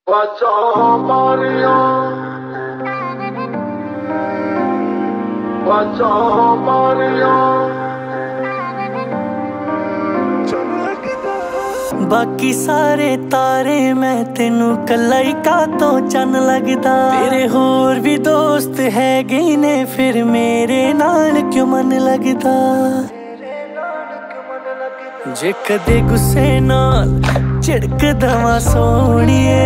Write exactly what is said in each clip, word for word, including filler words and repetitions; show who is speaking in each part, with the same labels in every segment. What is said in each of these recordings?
Speaker 1: बचा मारिया बचा मारिया
Speaker 2: बाकी सारे तारे मैं तेनू कला ही का तो चन लगदा। तेरे होर भी दोस्त है गए ने फिर मेरे नाल क्यों मन लगदा। जे कदे गुस्से नाल झिड़क दवा सोहणिए,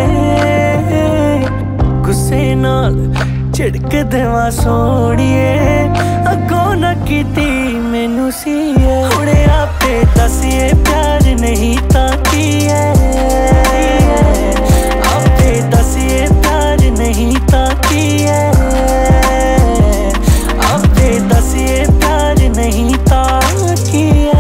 Speaker 2: गुस्से नाल झिड़क दवा सोहणिए, अगों ना कीती मैनू सीए। हुणे आपे दसिए प्यार नहीं तां की है, आपे दसिए प्यार नहीं तां की है, आपे दसिए प्यार नहीं तां की है।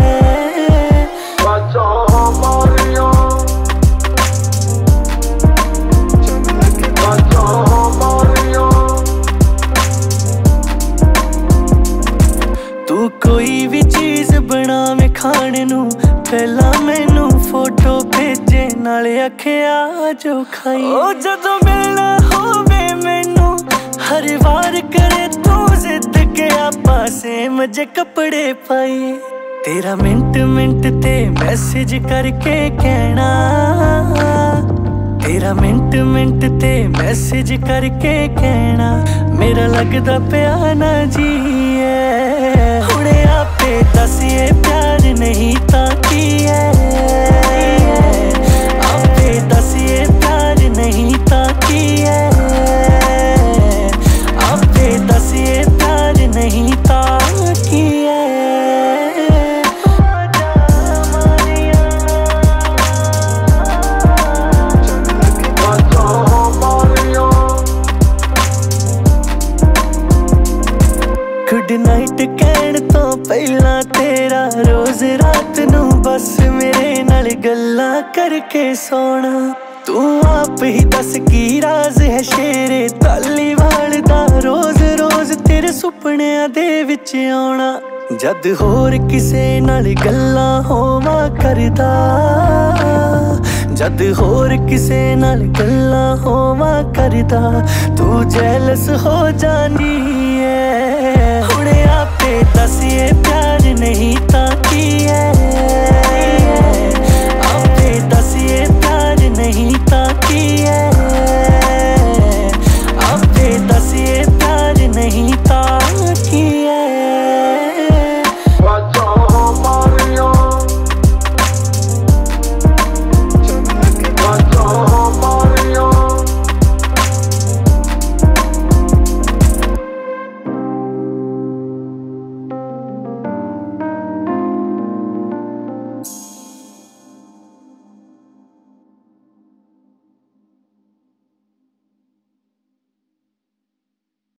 Speaker 2: तू कोई भी चीज बनावे खाने नू पहला मैनू फोटो भेजे नाले आखिया जो खाई। ओ जदों मिलना होवे मैनू हर बार करे तू जिद के आपां सेम जे कपड़े पाई। तेरा मिंट मिंट ते मैसेज करके कहना, तेरा मिंट मिंट ते मैसेज करके कहना मेरा लगदा प्या ना जी है। हुणे आपे दसिए प्यार नहीं तां की है, आपे दसिए प्यार नहीं तां की है, आपे दसिए प्यार नहीं तां की है। गुड नाइट कहण तो पहला तेरा रोज रात नू बस मेरे नाल गल्लां करके सोना। तू आप ही दस की राज है शेरे धालीवाल दा, रोज रोज तेरे सुपनियां दे विच आउणा। जद होर किसे नाल गल्लां होवां करदा, जद होर किसे नाल गल्लां होवां करदा, तू जेलस हो जानी है। हुणे आपे दसिए प्यार नहीं तां की है।